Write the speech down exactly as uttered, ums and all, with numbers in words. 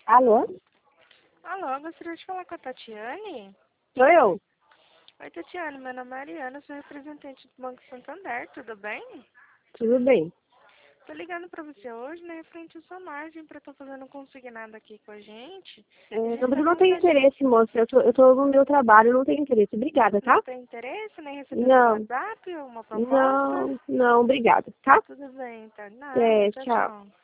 Alô? Alô, gostaria de falar com a Tatiane? Sou eu? Oi, Tatiane, meu nome é Ariana, sou representante do Banco Santander, tudo bem? Tudo bem. Tô ligando pra você hoje, né, referente à sua margem, pra estar fazendo um consignado aqui com a gente. É, A não, gente mas tá eu não com tenho taxa... interesse, moça. Eu tô, eu tô no meu trabalho, eu não tenho interesse. Obrigada, Não tá? tem interesse, nem receber seu Não, WhatsApp, uma proposta? não, não, obrigada, tá? Tudo bem, tá? Nada, É, tchau, tchau. tchau.